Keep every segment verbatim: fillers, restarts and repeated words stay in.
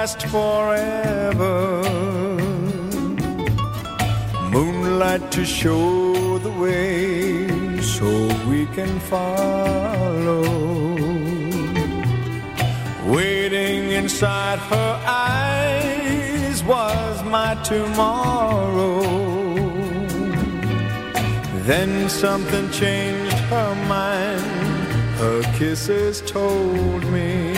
last forever. Moonlight to show the way so we can follow. Waiting inside her eyes was my tomorrow. Then something changed her mind. Her kisses told me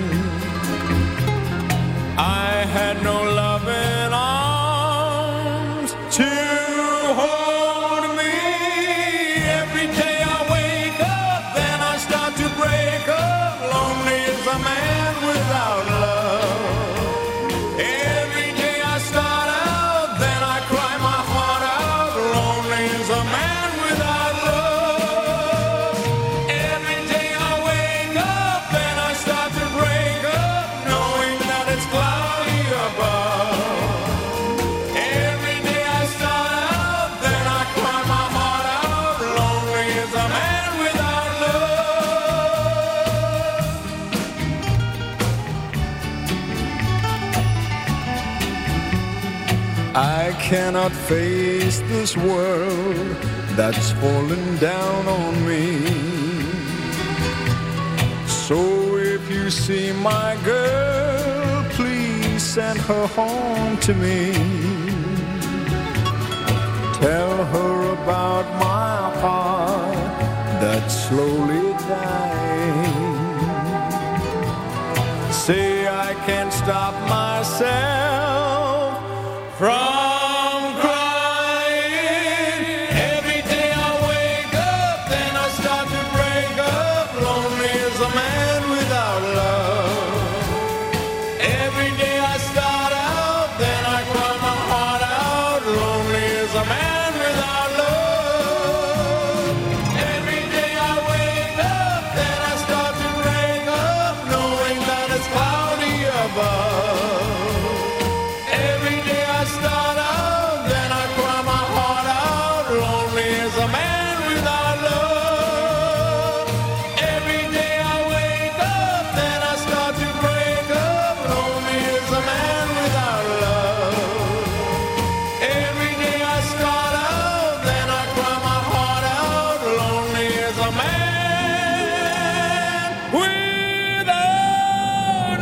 I had no loving arms to hold me. Every day I wake up, then I start to break up. Lonely as a man without love. Every day I start out, then I cry my heart out. Lonely as a man without love. Every day I wake up, then I start to break up, knowing that it's cloudy above. Every day I start out, then I cry my heart out. Lonely as a man without love. I cannot face this world that's fallen down on me. So if you see my girl, please send her home to me. Tell her about my heart that's slowly dying. Say I can't stop myself from crying. Every day I wake up, then I start to break up. Lonely as a man without love. Every day I start out, then I cry my heart out. Lonely as a man without love. Every day I wake up, then I start to break up, knowing that it's cloudy above. Every day I start out, then I cry my heart out. Lonely as a man without love. Every day I wake up, then I start to break up. Lonely as a man without love. Every day I start out, then I cry my heart out. Lonely as a man without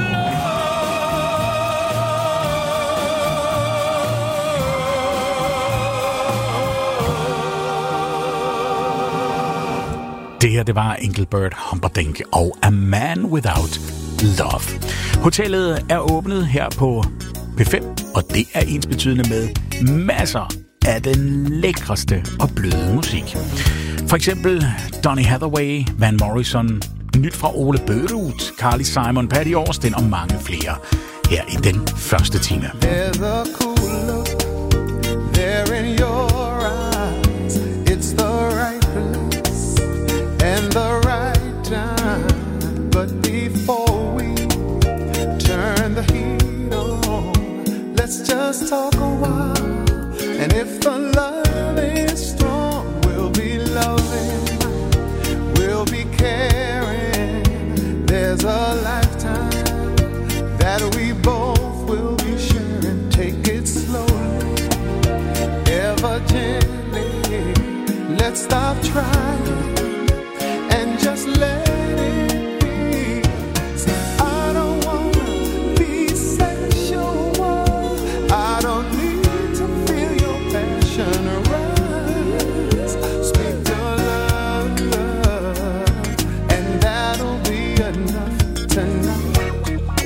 Det her, det var Engelbert Humperdinck og A Man Without Love. Hotellet er åbnet her på P fem, og det er ensbetydende med masser af den lækreste og bløde musik. For eksempel Donny Hathaway, Van Morrison, nyt fra Ole Bøgerud, Carly Simon, Patty Austin og mange flere her i den første time. There's a cool look there in your eyes. It's the right place and the right time. But before we turn the heat on, let's just talk a while. And if the love is strong, we'll be loving, we'll be caring. There's a lifetime that we both will be sharing. Take it slowly, ever gently. Let's stop trying and just let it be. I don't wanna be sexual. I don't need to feel your passion arise. Speak your love, love, and that'll be enough tonight.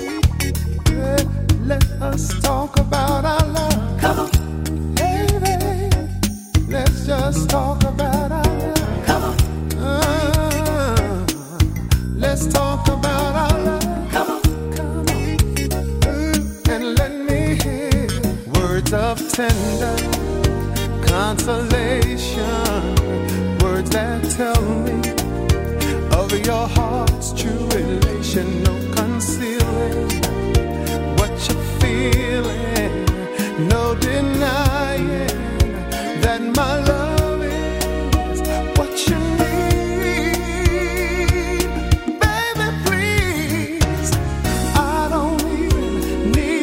Let us talk about our love. Come on, baby. Let's just talk about our love. Come on. Uh, let's talk about our love. Come on, come on. Uh, and let me hear words of tender consolation, words that tell me of your heart's true elation. No concealing what you're feeling, no denying that my love is what you need. Baby, please, I don't even need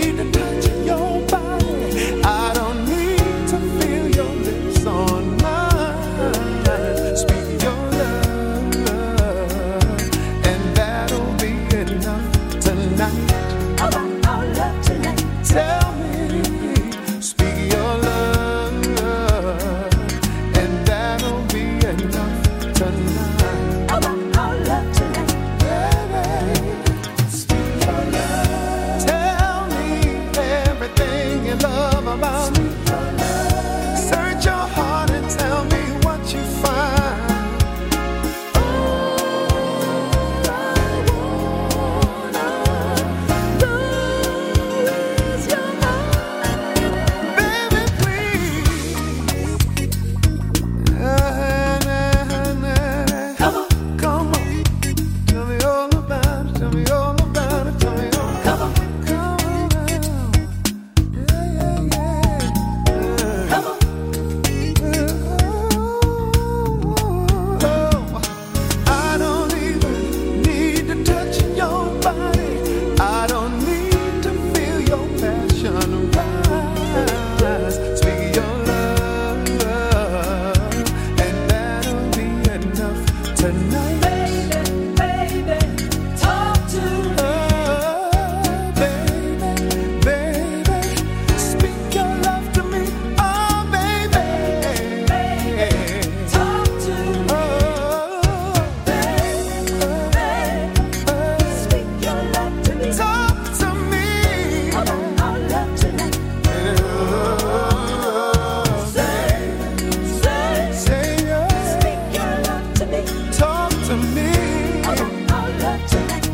tonight. Baby, baby, talk to me. Oh, baby, baby, speak your love to me. Oh, baby, Baby, talk to me. oh, Baby, baby, speak your love to me. talk to me. About our love tonight. Oh, Say, say, say yes, speak your love to me. talk to me. About our love tonight.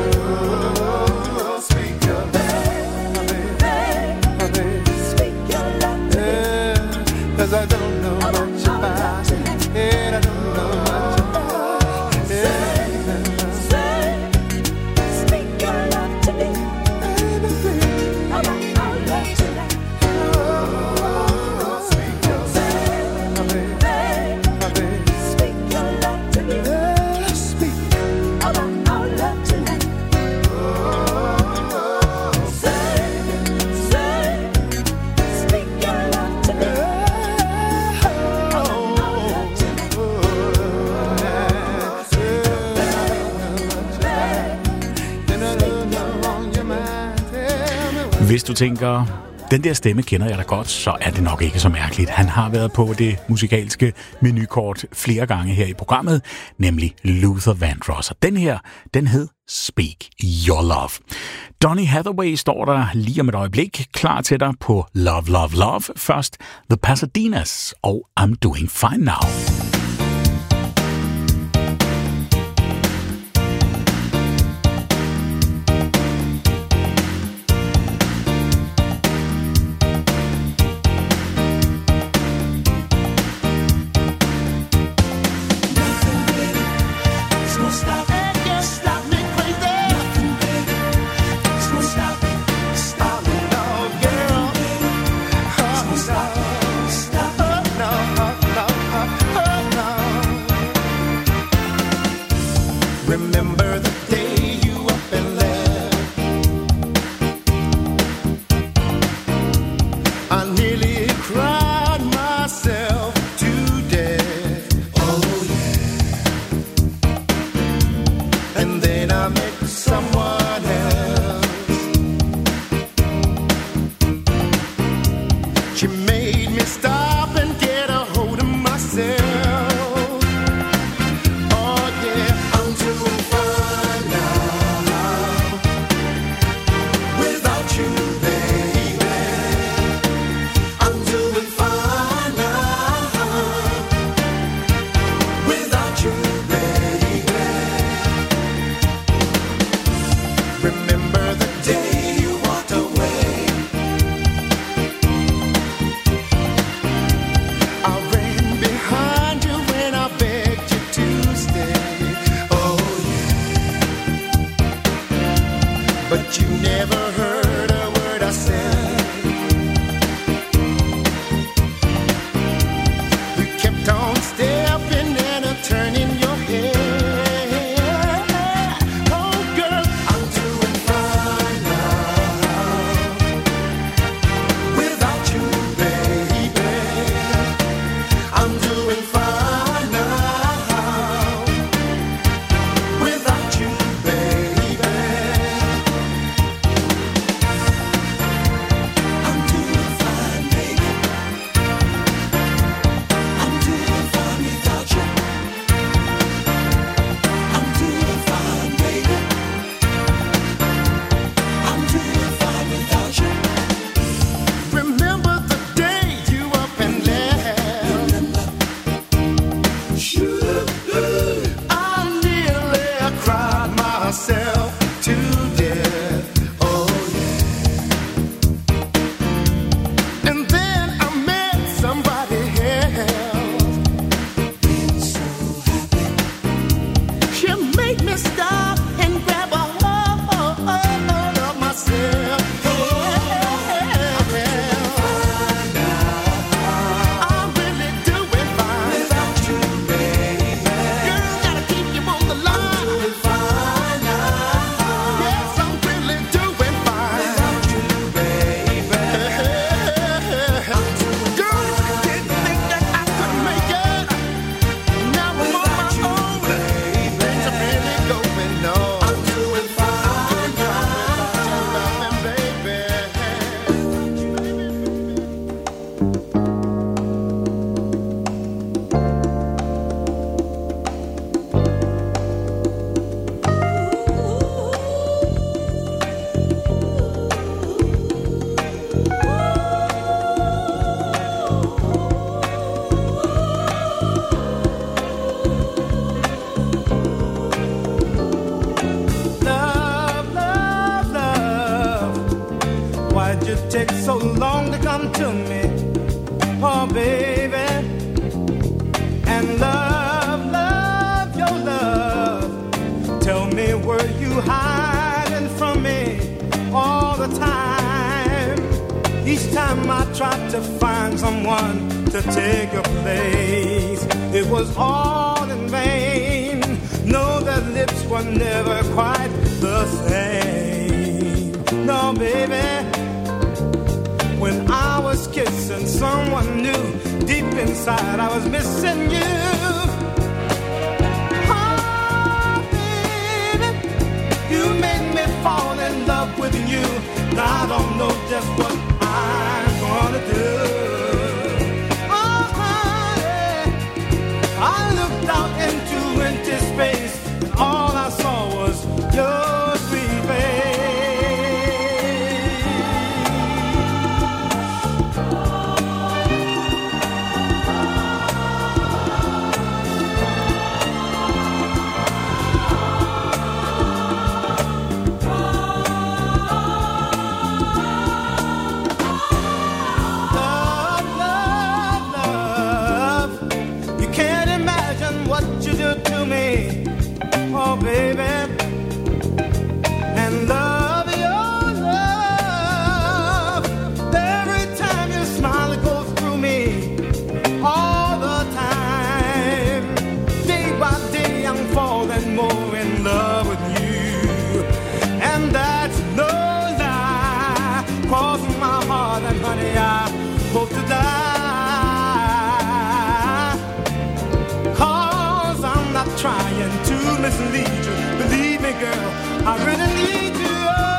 Oh, speak your love, Baby, baby. speak your love to me. Yeah, 'cause I don't know much about it. Yeah, I don't know much about it. Yeah, Say, speak your love to me. baby, please. About our love tonight. Oh, speak your love, baby, Baby, baby. speak your love to me. Yeah, speak. About our love tonight. Say, say, speak your love to me. Hvis du tænker, den der stemme kender jeg da godt, så er det nok ikke så mærkeligt. Han har været på det musikalske menukort flere gange her i programmet, nemlig Luther Vandross. Og den her, den hed Speak Your Love. Donny Hathaway står der lige om et øjeblik klar til dig på Love, Love, Love. Først The Pasadenas og I'm Doing Fine Now. Remember the day you up and left. I nearly cried myself to death. Oh yeah. And then I met someone else. She made me stop and get a hold of myself. But you never heard a word I said. You kept on stepping and a turning your head. Oh girl, I'm doing fine now. Without you, baby, I'm doing fine now. Without you, baby. take so long to come to me? Oh, baby. And love, love, your love. Tell me, were you hiding from me all the time? Each time I tried to find someone to take your place, it was all in vain. No, their lips were never quite the same. No, baby. When I was kissing someone new, deep inside I was missing you. Oh, baby, you made me fall in love with you. Now I don't know just what I'm gonna do. Oh, honey, I looked out into empty space, and all I saw was your sweet face. Oh, baby, and love, your love. Every time you smile, it goes through me all the time. Day by day, I'm falling more in love with you, and that's no lie. Cross my heart, and honey, I hope to die. Cause I'm not trying to mislead you. Believe me, girl, I really need you.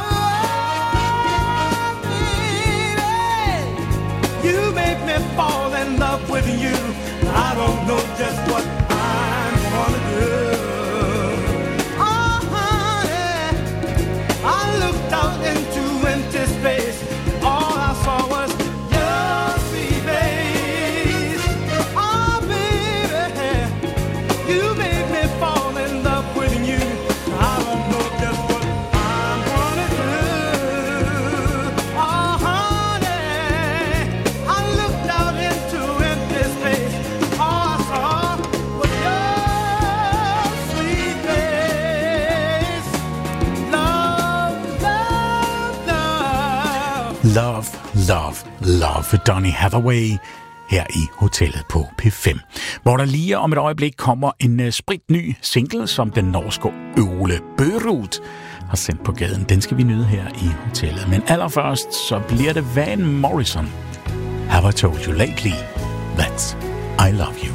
Oh, baby, you make me fall in love with you. I don't know just what I'm gonna do. Oh, honey, I looked out into empty space. All I saw was your sweet face. Oh, baby, you made me fall in love with you. I don't know just what I'm gonna do. Oh, honey, I looked out into empty space. All I saw was your sweet face. Love, love, love. Love, Love, Love for Donny Hathaway her i hotellet på P fem, hvor der lige om et øjeblik kommer en uh, spritny single, som den norske Ole Børud har sendt på gaden. Den skal vi nyde her i hotellet. Men allerførst så bliver det Van Morrison. Have I told you lately that I love you?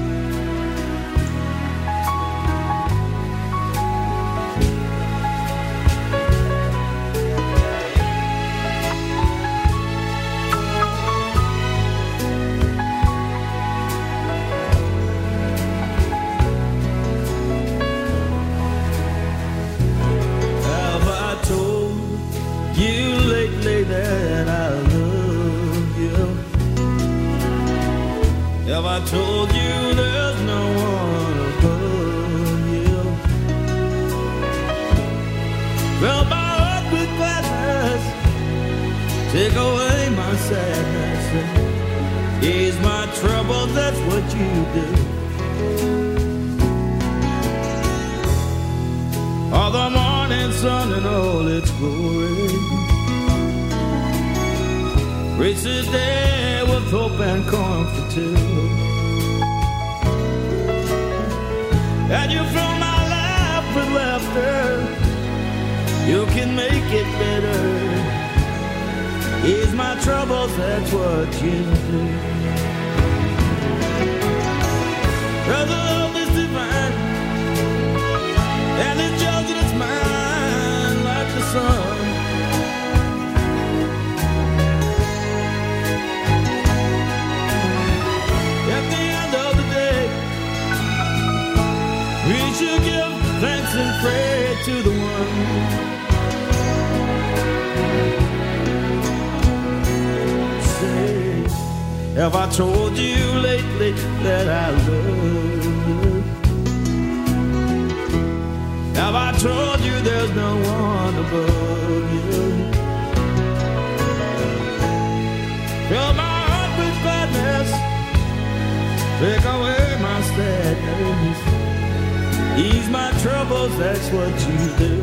Have I told you there's no one above you? Fill my heart with gladness, take away my sadness, ease my trouble, that's what you do. All the morning sun and all its glory, reach the day with hope and comfort too. And you fill my life with laughter, you can make it better. Ease my troubles, that's what you do. Cause the love is divine, and it's yours and it's mine like the sun. We should give thanks and pray to the one. Say, have I told you lately that I love you? Have I told you there's no one above you? troubles, that's what you do.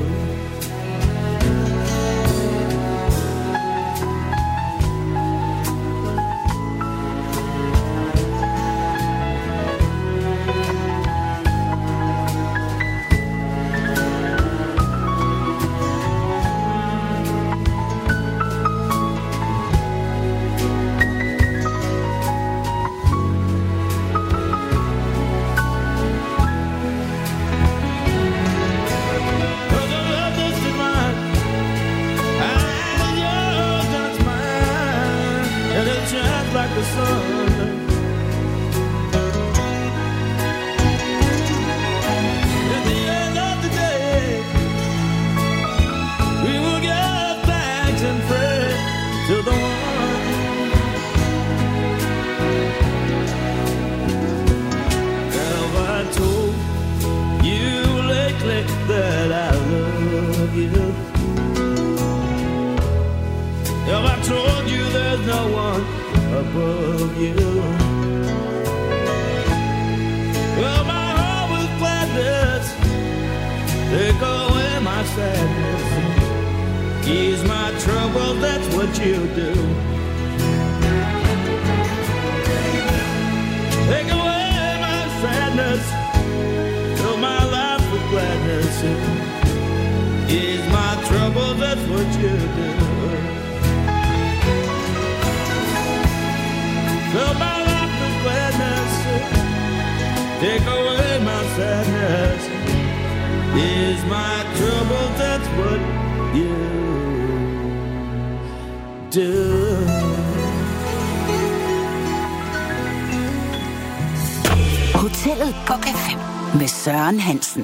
Hotellet på F M med Søren Hansen.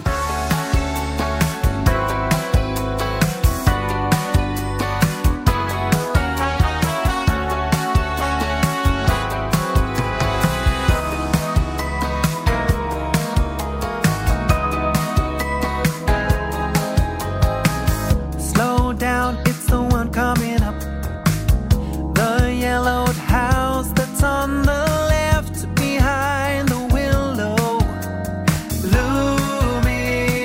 Behind the willow, looming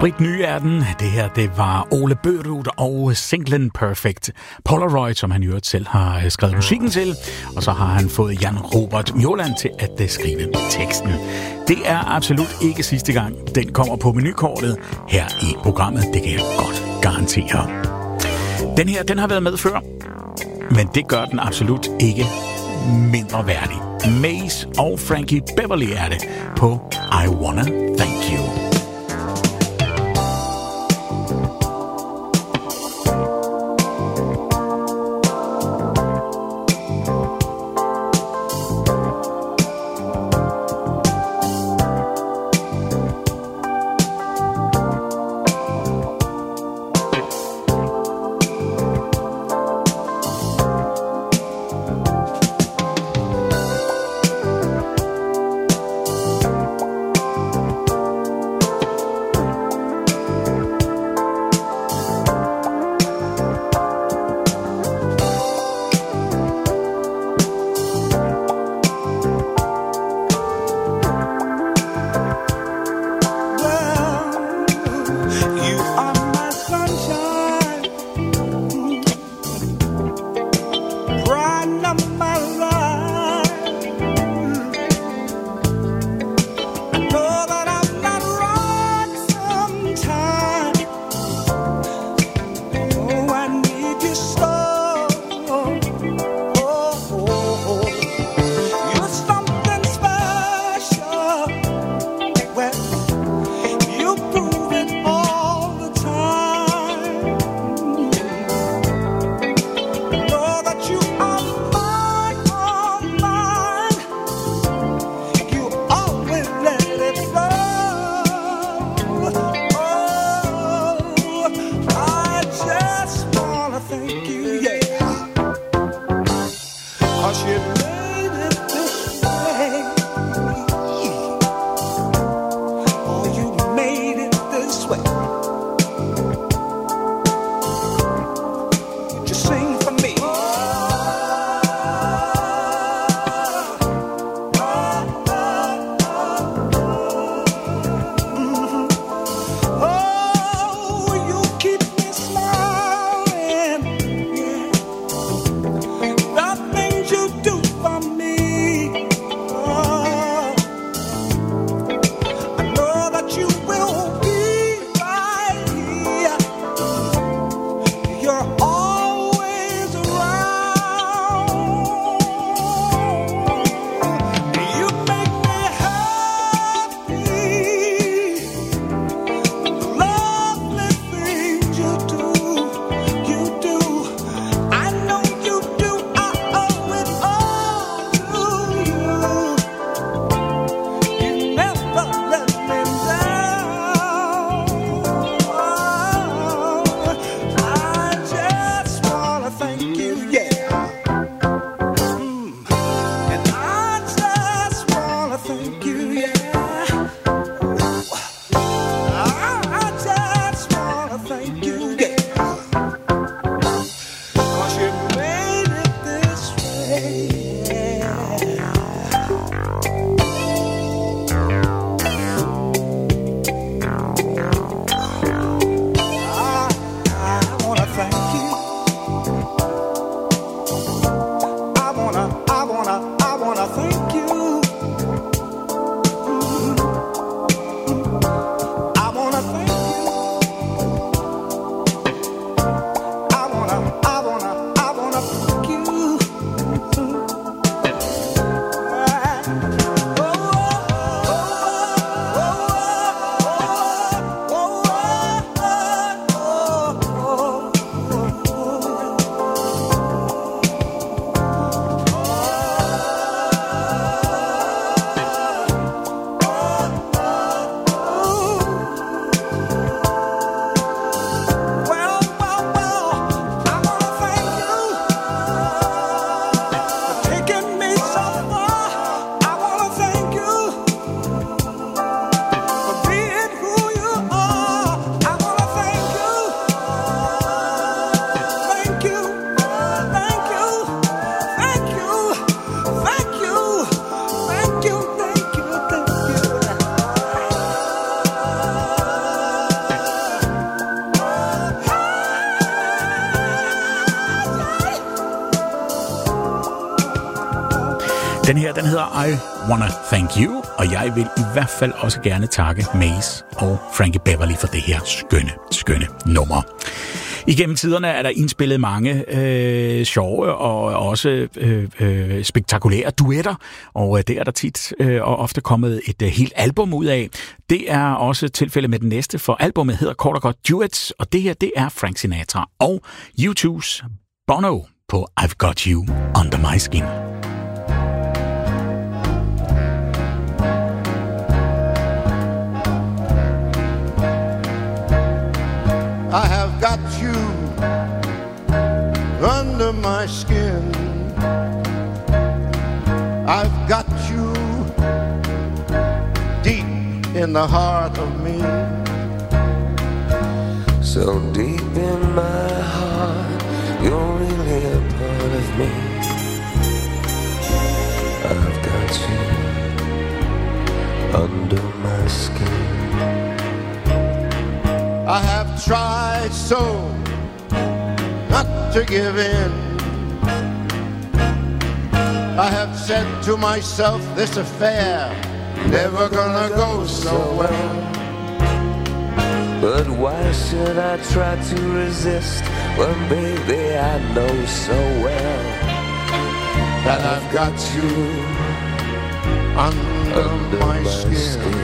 Sprit ny er den. Det her, det var Ole Børud og singlen Perfect Polaroid, som han jo selv har skrevet musikken til. Og så har han fået Jan Robert Mjåland til at skrive teksten. Det er absolut ikke sidste gang, den kommer på menukortet her i programmet. Det kan jeg godt garantere. Den her, den har været med før, men det gør den absolut ikke mindre værdig. Mace og Frankie Beverly er det på I Wanna Thank You. Den her, den hedder I Wanna Thank You, og jeg vil i hvert fald også gerne takke Maze og Frankie Beverly for det her skønne, skønne nummer. Igennem tiderne er der indspillet mange øh, sjove og også øh, øh, spektakulære duetter, og øh, det er der tit øh, og ofte kommet et øh, helt album ud af. Det er også tilfældet med den næste, for albumet hedder kort og godt Duets, og det her, det er Frank Sinatra og U two's Bono på I've Got You Under My Skin. I have got you under my skin. I've got you deep in the heart of me. So deep in my heart, you're really a part of me. I've got you under my skin. I have tried so not to give in. I have said to myself, this affair never gonna go so well. But why should I try to resist when, baby, I know so well that I've got you under, under my, my skin. skin.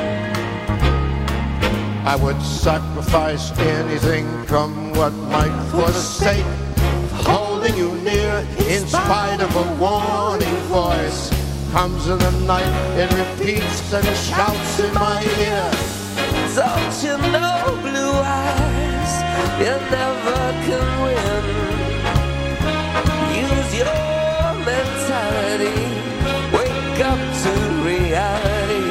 I would sacrifice anything, come what might, for the sake of holding you near. In spite of a warning voice comes in the night, it repeats and shouts in my ear. Don't you know, blue eyes, you never can win. Use your mentality, wake up to reality.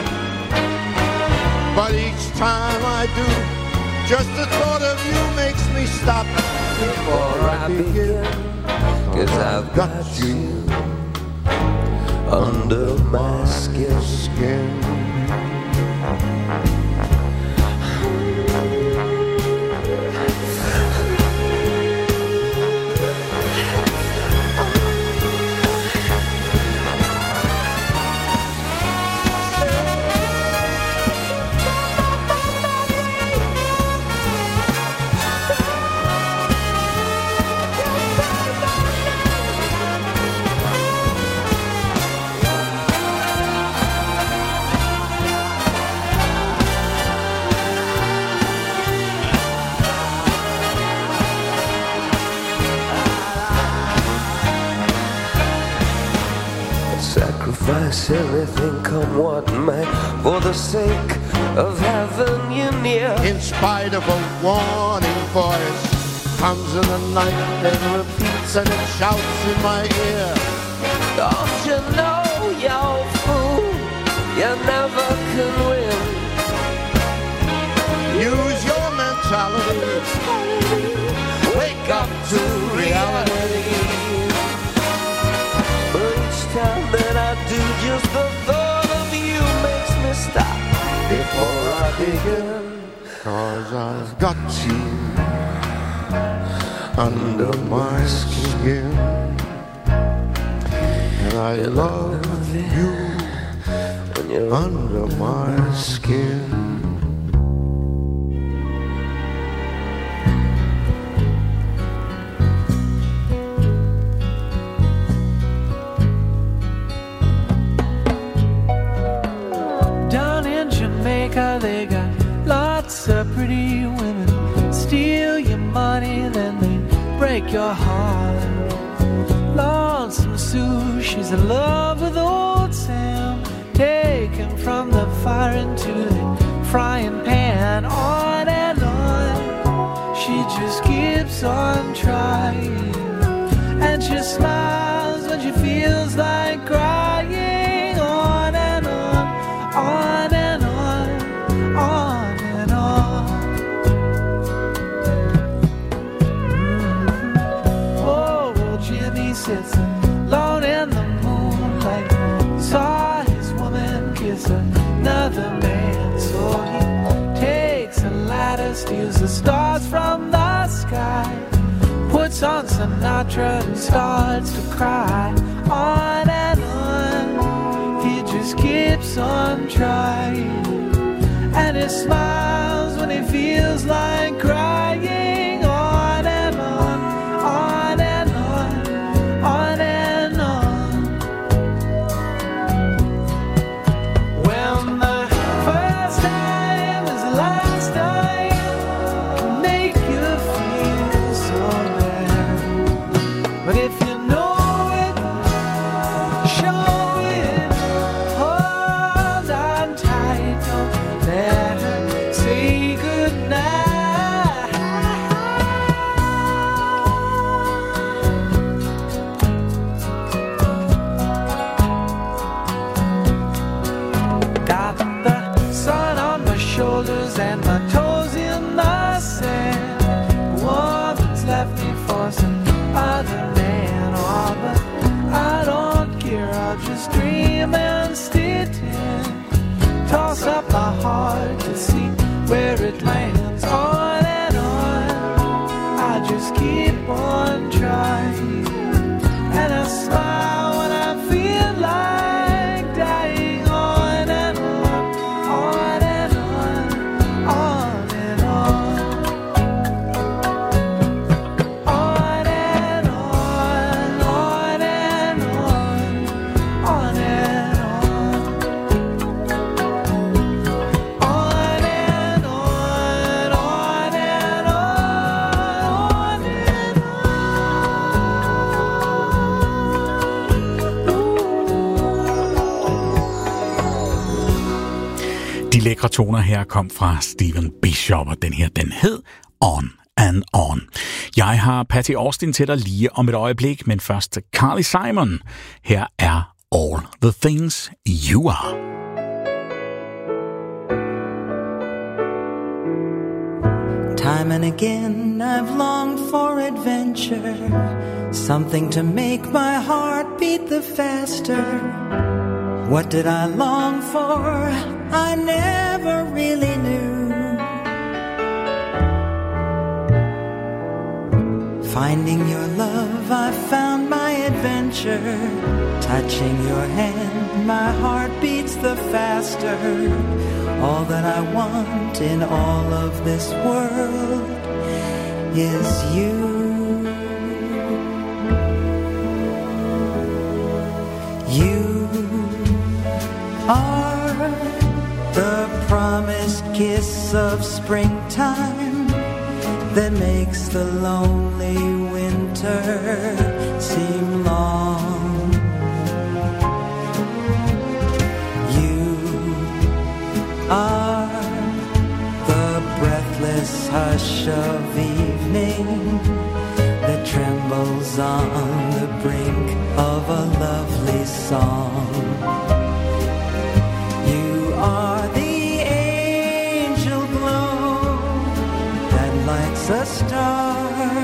But each time I do, just the thought of you makes me stop before I begin. Cause I've got you under my skin. skin. Sacrifice everything, come what may, for the sake of having you near. In spite of a warning voice comes in the night and repeats and it shouts in my ear. Don't you know, you fool, you never can win. Use your mentality, wake up to reality. Time that I do, just the thought of you makes me stop before I begin. Cause I've got you under my skin, and I love you when you're under my skin. They got lots of pretty women, steal your money, then they break your heart. Lonesome Sue, she's in love with old Sam, taken from the fire into the frying pan. On and on, she just keeps on trying, and she smiles when she feels like crying. On and on, on and on. On and on. Mm-hmm. Oh, well, Jimmy sits alone in the moonlight, saw his woman kiss another man. So he takes a ladder, steals the stars from the sky, puts on Sinatra and starts to cry. On and on. just keeps on trying, and he smiles when he feels like crying. On and on, on and on, on and on. When the first time is the last time, can make you feel so bad. But if you know it, show it, hold on tight, don't let her say goodnight. Got the sun on my shoulders and my toes in the sand. Woman's left me for some other man. Oh, but I don't care, I'll just dream and stay tin. Toss up my heart to see where it lands. On and on, I just keep on trying, and I smile when I feel like dying. On and on, on and on, on and on. On and on, on and on, on and on. On and on, on and on, on and De lækre toner her kom fra Stephen Bishop, og den her, den hed On and On. Jeg har Patty Austin til dig lige om et øjeblik, men først Carly Simon. Her er All the Things You Are. Time and again I've longed for adventure, something to make my heart beat the faster. What did I long for? I never really knew. Finding your love, I found my adventure. Touching your hand, my heart beats the faster. All that I want in all of this world is you. You are the promised kiss of springtime that makes the lonely winter seem long. You are the breathless hush of evening that trembles on the brink of a lovely song. You are the angel glow that lights a star.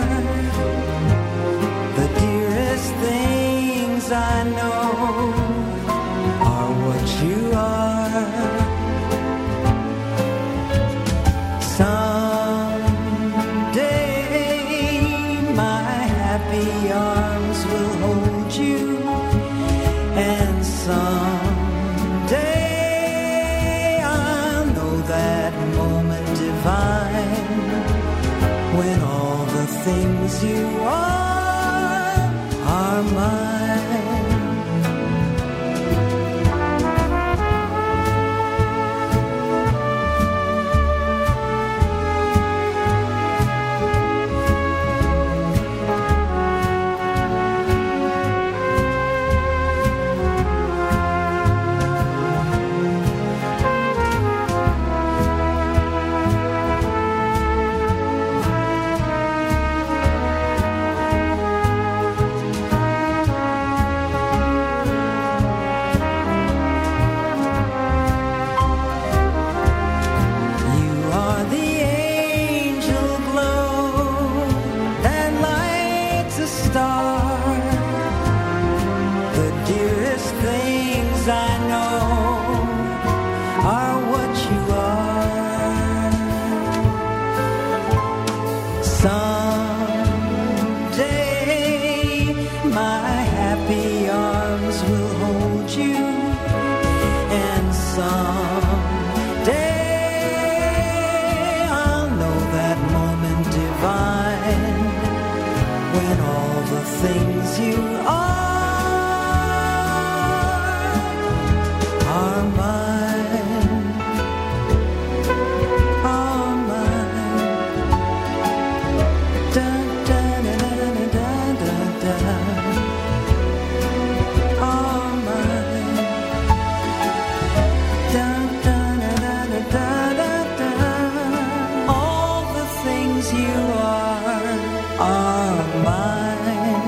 The dearest things I know are what you are. Someday my happy arms will hold you, and someday I'll know that moment divine when all the things you are are mine. someday I'll know that moment divine when all the things you are are mine, are mine. Da da da da da da da. Are mine. Da da da da da da da. All the things you are are mine.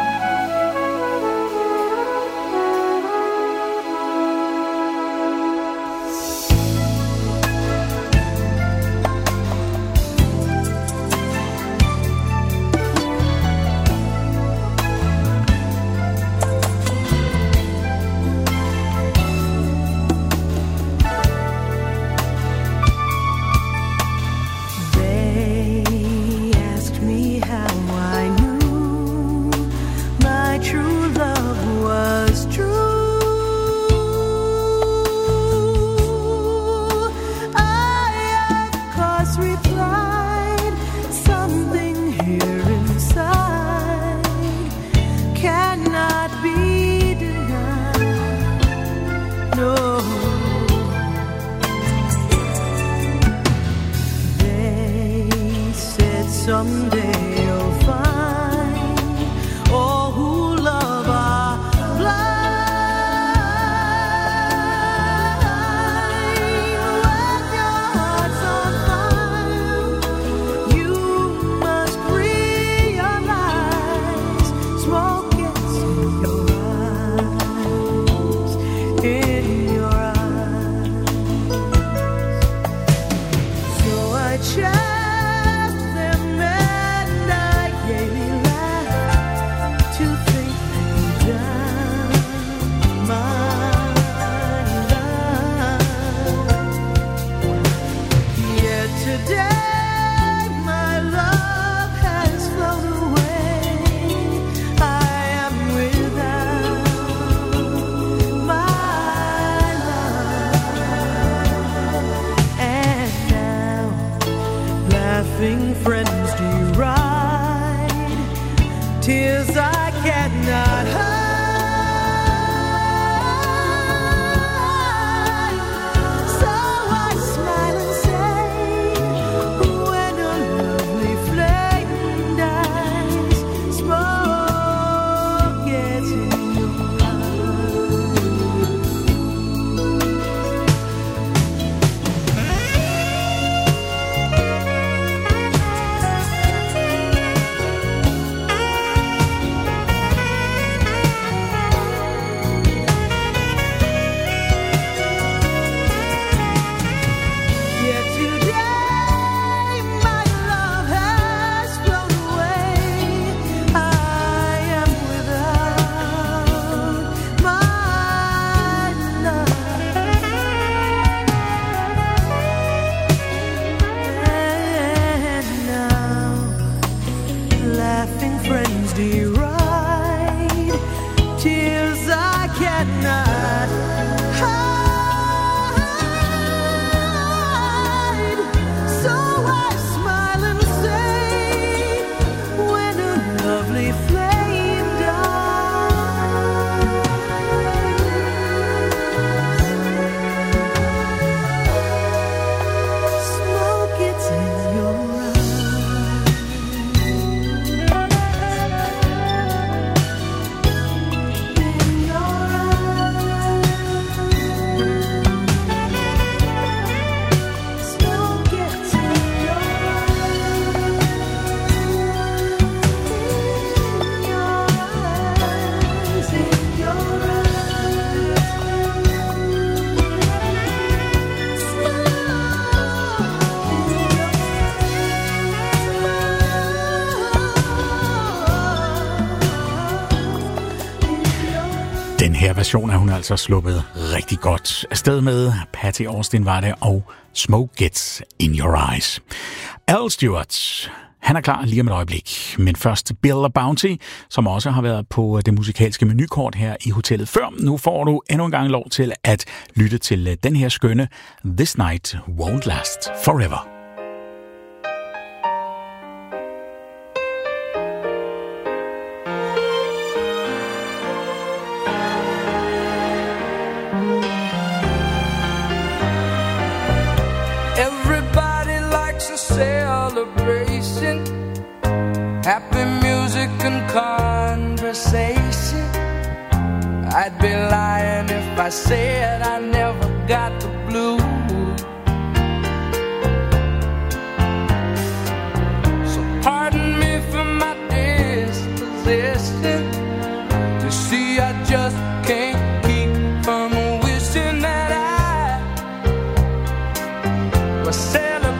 They asked me how I knew my true love was true. I, of course, replied, something here inside cannot be denied. No. They said someday you'll find all who love are blind. When your heart's on fire, you must realize smoke gets in your eyes, in your eyes. So I checked them and I gaily laughed to think that you done my love. Yet today my love has flown away. I am without my love. And now laughing friends deride tears I cannot hide. So I smile and say, when a lovely flame dies, smoke gets in your Yet today my love has flown away. I am without my love. And now laughing friends deride tears I cannot hide. So I smile and say, when a lovely flame dies, smoke gets in your Den her version er hun altså sluppet rigtig godt afsted med. Patty Austin var det, og Smoke Gets In Your Eyes. Al Stewart, Han er klar lige om et øjeblik. Men først Bill LaBounty, som også har været på det musikalske menukort her i hotellet før. Nu får du endnu en gang lov til at lytte til den her skønne This Night Won't Last Forever. Celebration, happy music and conversation. I'd be lying if I said I never got the blues. So pardon me for my disposition. You see, I just can't keep from wishing that I was celebrating.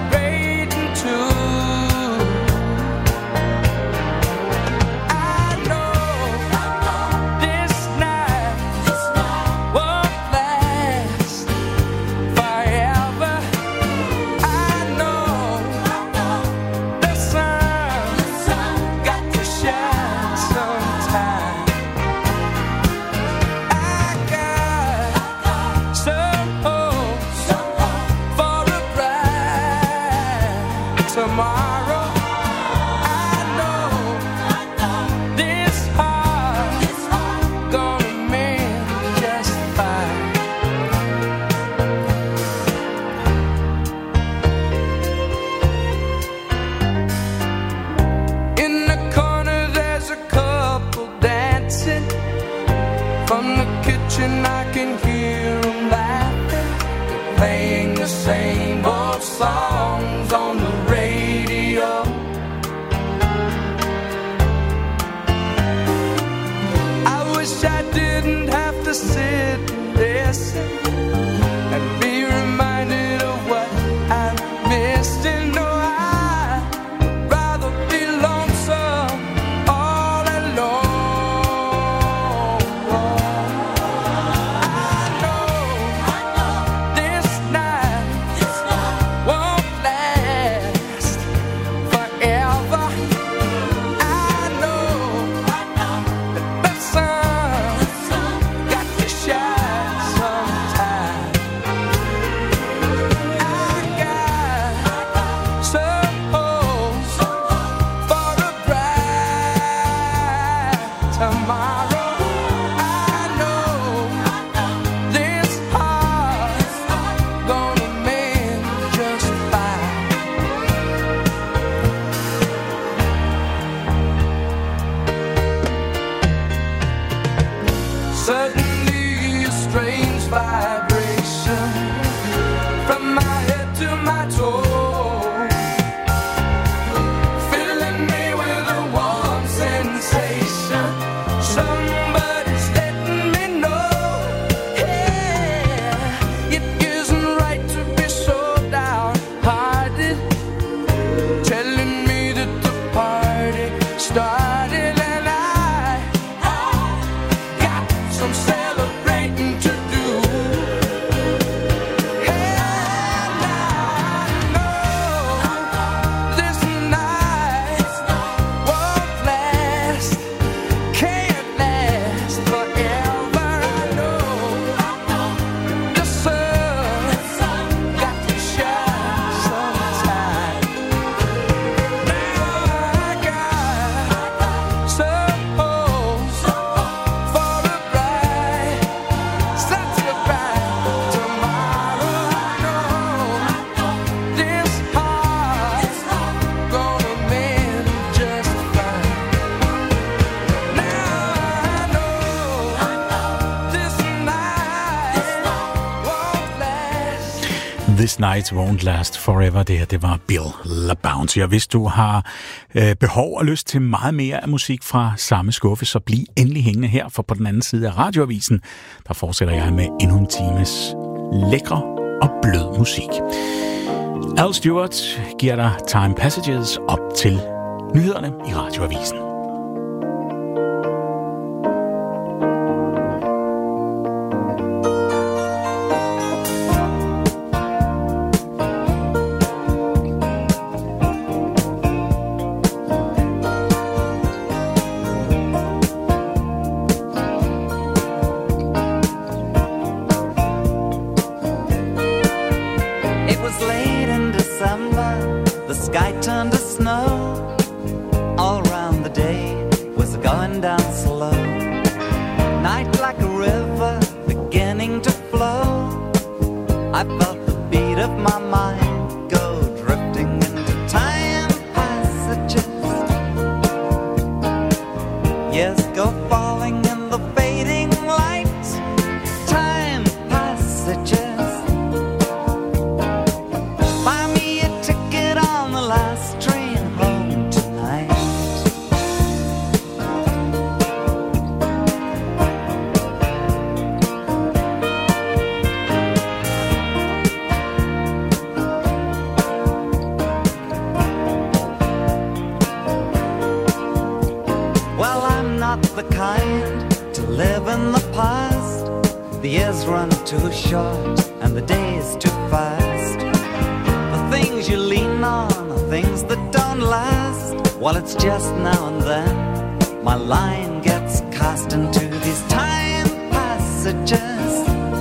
I can hear them laughing. They're playing the same old songs on the radio. I wish I didn't have to sit and listen and be reminded of what I missed. And no, I'd rather be lonesome all alone. This Night Won't Last Forever. Det her, det var Bill LaBounty. Og hvis du har øh, behov og lyst til meget mere af musik fra samme skuffe, så bliv endelig hængende her, for på den anden side af radioavisen, der fortsætter jeg med endnu en times lækre og blød musik. Al Stewart giver dig Time Passages op til nyhederne i radioavisen. I felt the beat of my mind go drifting into time passages. Yes, go falling in the fading light. Time passages. Buy me a ticket on the last train home tonight. Well, I'm not the kind to live in the past. The years run too short and the days too fast. The things you lean on are things that don't last. Well, it's just now and then my line gets cast into these time passages.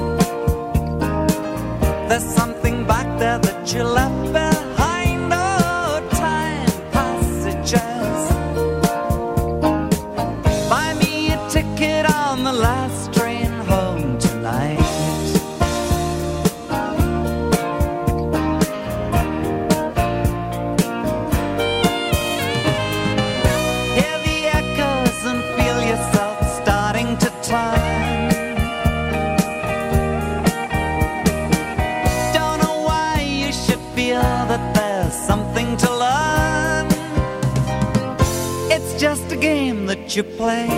There's something back there that you left behind. Oh, time passages. Buy me a ticket on the last train home tonight. Hear the echoes and feel yourself starting to turn. Don't know why you should feel that there's something to learn. It's just a game that you play.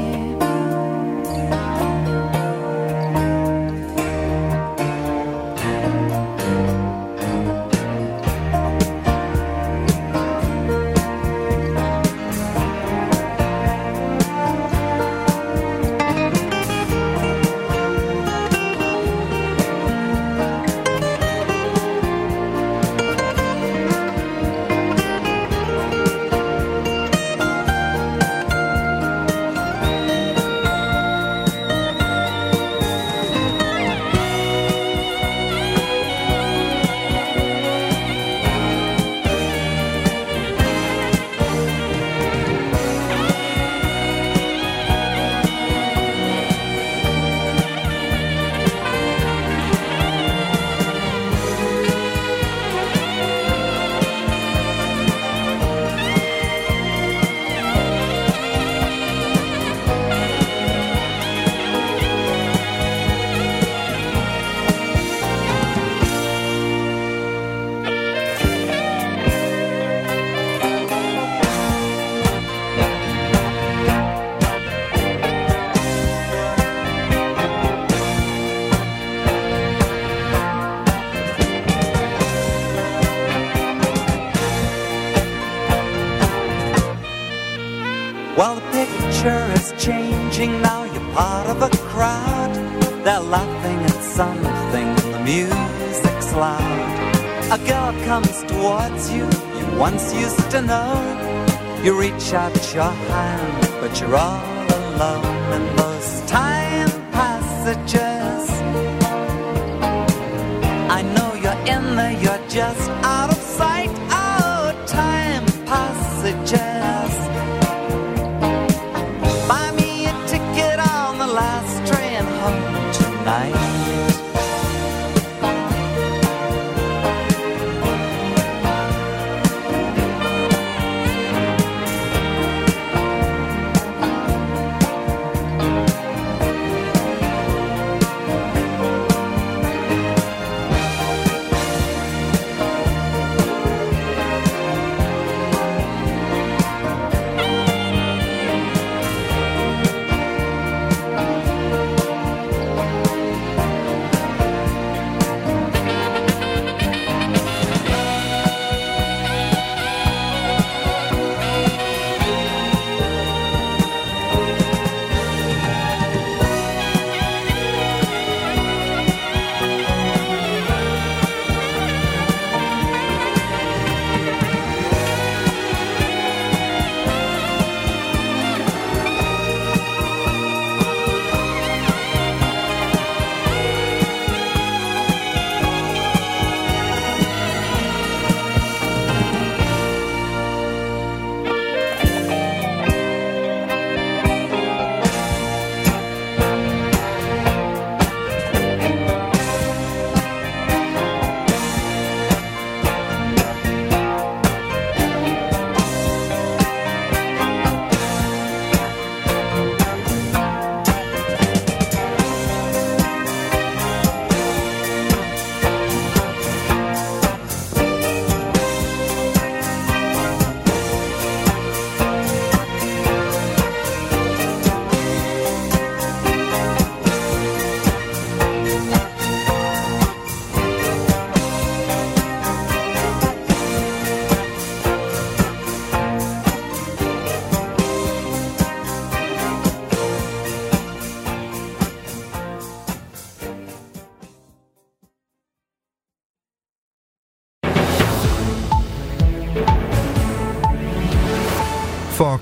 Well, the picture is changing now. You're part of a crowd. They're laughing at something and the music's loud. A girl comes towards you, you once used to know. You reach out your hand, but you're all alone in those time passages. I know you're in there, you're just out of sight. Oh, time passages. Buy me a ticket on the last train home tonight.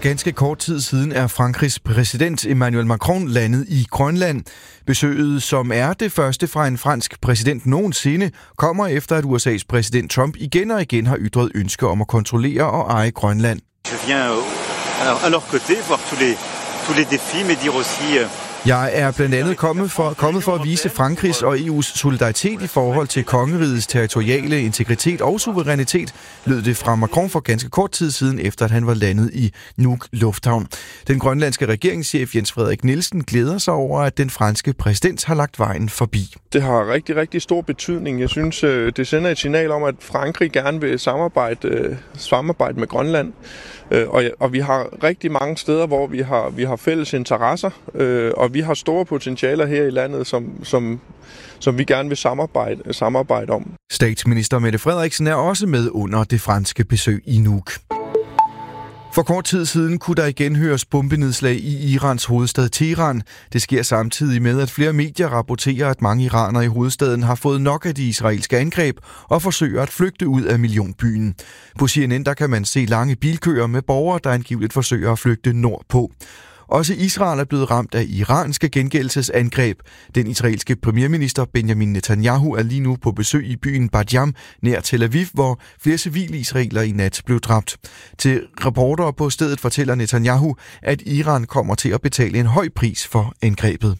ganske kort tid siden er Frankrigs præsident Emmanuel Macron landet i Grønland. Besøget, som er det første fra en fransk præsident nogensinde, kommer efter at U S A's præsident Trump igen og igen har ytret ønske om at kontrollere og eje Grønland. Je viens à leur côté voir tous les tous les défis, mais dire aussi Jeg er blandt andet kommet for, kommet for at vise Frankrigs og E U's solidaritet i forhold til kongerigets territoriale integritet og suverænitet, lød det fra Macron for ganske kort tid siden, efter at han var landet i Nuuk Lufthavn. Den grønlandske regeringschef Jens Frederik Nielsen glæder sig over, at den franske præsident har lagt vejen forbi. Det har rigtig, rigtig stor betydning. Jeg synes, det sender et signal om, at Frankrig gerne vil samarbejde, samarbejde med Grønland. Og, og vi har rigtig mange steder, hvor vi har, vi har fælles interesser, og vi har store potentialer her i landet, som, som, som vi gerne vil samarbejde, samarbejde om. Statsminister Mette Frederiksen er også med under det franske besøg i Nuuk. For kort tid siden kunne der igen høres bombenedslag i Irans hovedstad Teheran. Det sker samtidig med, at flere medier rapporterer, at mange iranere i hovedstaden har fået nok af de israelske angreb og forsøger at flygte ud af millionbyen. På C N N der kan man se lange bilkøer med borgere, der angiveligt forsøger at flygte nordpå. Også Israel er blevet ramt af iranske gengældelsesangreb. Den israelske premierminister Benjamin Netanyahu er lige nu på besøg i byen Bat Yam nær Tel Aviv, hvor flere civile israelere i nat blev dræbt. Til reportere på stedet fortæller Netanyahu, at Iran kommer til at betale en høj pris for angrebet.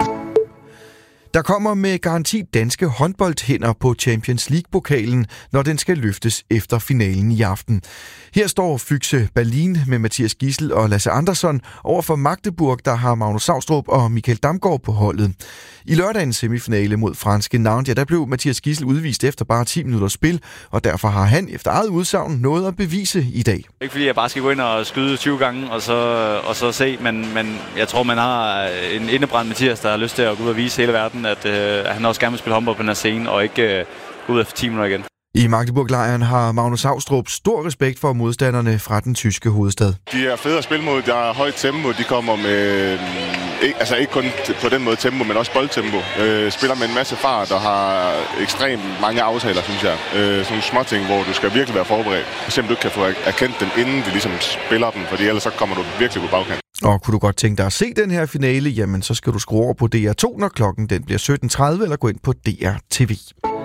Der kommer med garanti danske håndboldhænder på Champions League-pokalen, når den skal løftes efter finalen i aften. Her står Füchse Berlin med Mathias Gidsel og Lasse Andersson over for Magdeburg, der har Magnus Saustrup og Michael Damgaard på holdet. I lørdagens semifinale mod franske Nantes, ja, der blev Mathias Gidsel udvist efter bare ti minutters spil, og derfor har han efter eget udsagn noget at bevise i dag. Ikke fordi jeg bare skal gå ind og skyde tyve gange og så, og så se, men, men jeg tror, man har en indebrændt Mathias, der har lyst til at gå ud og vise hele verden, at, øh, at han også gerne vil spille håndbold på den her scene, og ikke øh, gå ud efter ti minutter igen. I Magdeburg-lejren har Magnus Saustrup stor respekt for modstanderne fra den tyske hovedstad. De er fede at spille mod, der er højt tempo, de kommer med, ikke, altså ikke kun på den måde tempo, men også boldtempo. Øh, spiller med en masse fart og har ekstremt mange aftaler, synes jeg. Øh, sådan nogle småting, hvor du skal virkelig være forberedt. Selvom du ikke kan få erkendt dem, inden de ligesom spiller dem, fordi ellers så kommer du virkelig på bagkant. Og kunne du godt tænke dig at se den her finale, jamen så skal du skrue over på D R to, når klokken den bliver sytten tredive, eller gå ind på D R T V.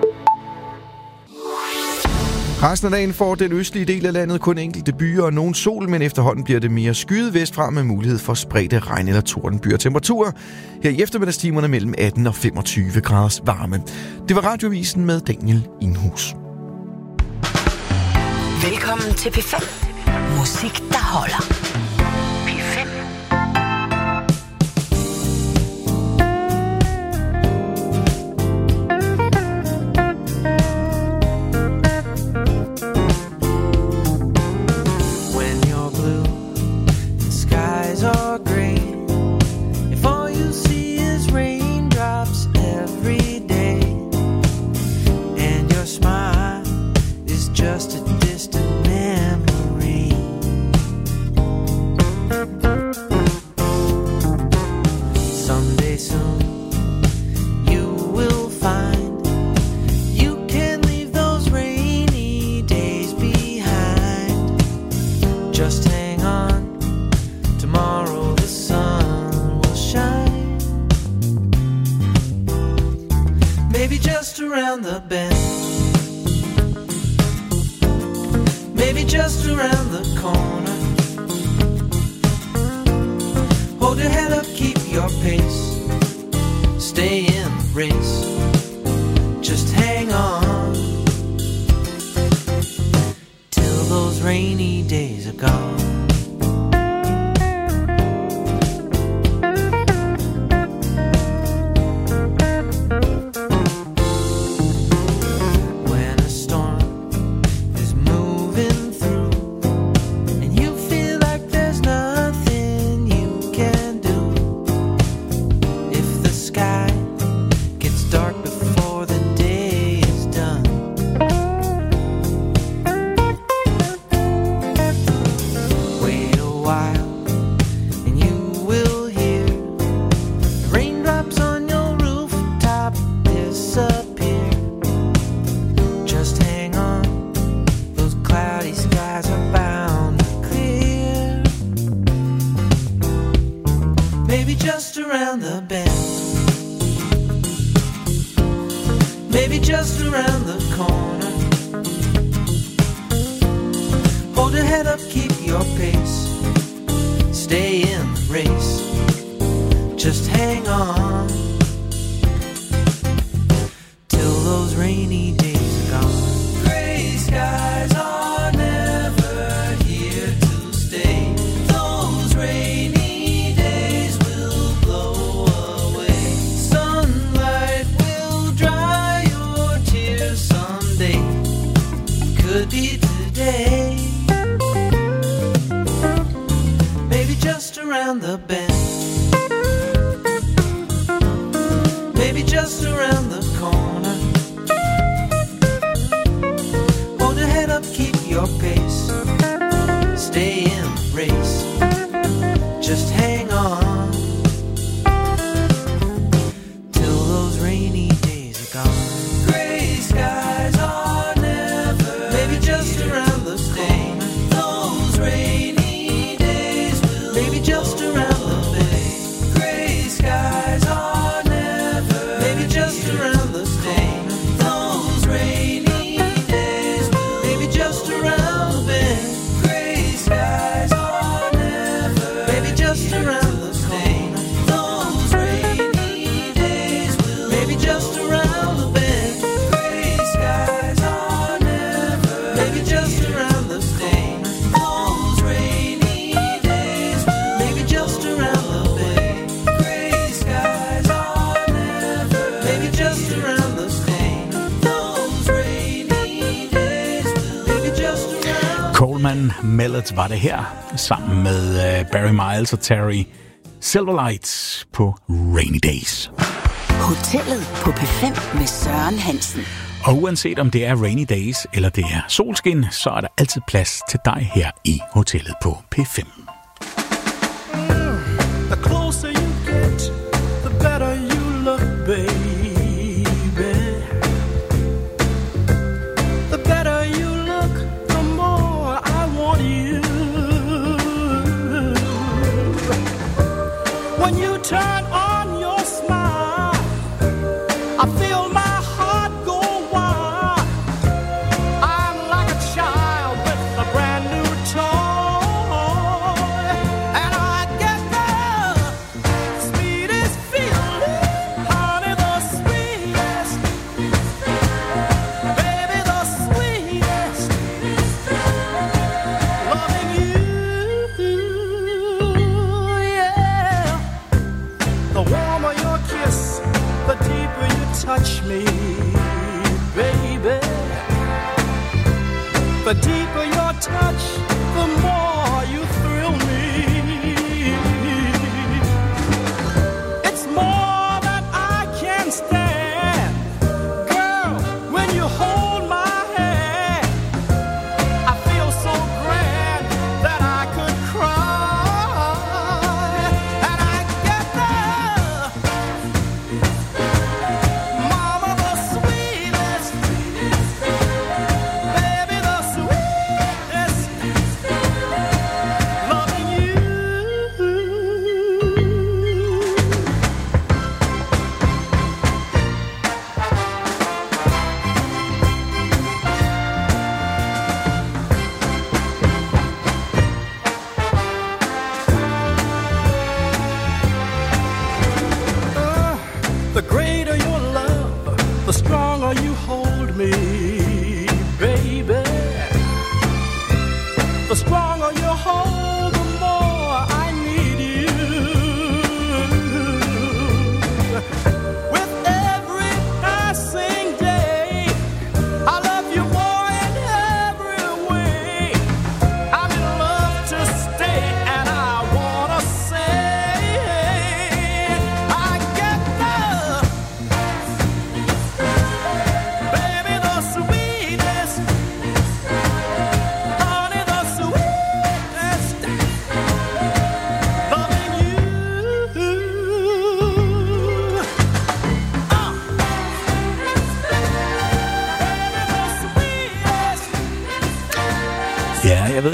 Resten af dagen får den østlige del af landet kun enkelte byer og nogen sol, men efterhånden bliver det mere skyet vestfra med mulighed for spredte regn- eller tordenbyer. Temperaturer her i eftermiddagstimerne mellem atten og femogtyve graders varme. Det var Radiovisen med Daniel Inhus. Velkommen til P fem. Musik, der holder. P fem. Are green. If all you see is raindrops every day, and your smile is just a distant memory. Someday soon you will find you can leave those rainy days behind. Just hang on. Tomorrow the sun will shine. Maybe just around the bend, maybe just around the corner. Hold your head up, keep your pace, stay in the race. Just hang on till those rainy days are gone. Gets just around the bend, maybe just around the corner. Hold your head up, keep your pace, stay in the race, just hang on till those rainy days are gone. Gray skies are never here to stay. Those rainy days will blow away. Sunlight will dry your tears someday. Could be today. Maybe just around the bend, maybe just around the corner. Hold your head up, keep your pace, stay in the race, just hang on till those rainy days are gone. Gray skies are never, maybe just around the corner. Those rainy days will, maybe just around the bay. Gray skies are never, maybe just around the corner. Those rainy days will, maybe just around the bend. Gray skies are never, maybe just around the corner. Those rainy days will, maybe just around the bend. Gray skies are never, maybe just around the corner. Those rainy days will, maybe just around the bend. Gray skies are never, maybe just around the corner. Those rainy days will, maybe just around. Coleman Mellett var det her, sammen med uh, Barry Miles og Terry Silverlight på Rainy Days. Hotellet på P fem med Søren Hansen. Og uanset om det er Rainy Days eller det er solskin, så er der altid plads til dig her i hotellet på P fem. The closer you get, the better you look, baby. The better you look, the more I want you. When you turn on your smile, I feel my heart go wild. I'm like a child with a brand new toy, and I get the sweetest feeling, honey, the sweetest, baby, the sweetest, loving you, yeah. The warmer your kiss, the deeper you touch me, baby. The deeper your touch, the more you thrill me. It's more than I can stand. Girl, when you hold my hand, I feel so grand that I could cry. And I get the mama, the sweetest, baby, the sweetest, loving you. Uh, the greater your love, the stronger you hold me, baby. The stronger you hold, the more I need you. With every passing day, I love you more in every way. I'm in love to stay, and I wanna say, I get the baby, the sweetest, honey, the sweetest, loving you. Uh. Baby, the sweetest. Ja, jeg ved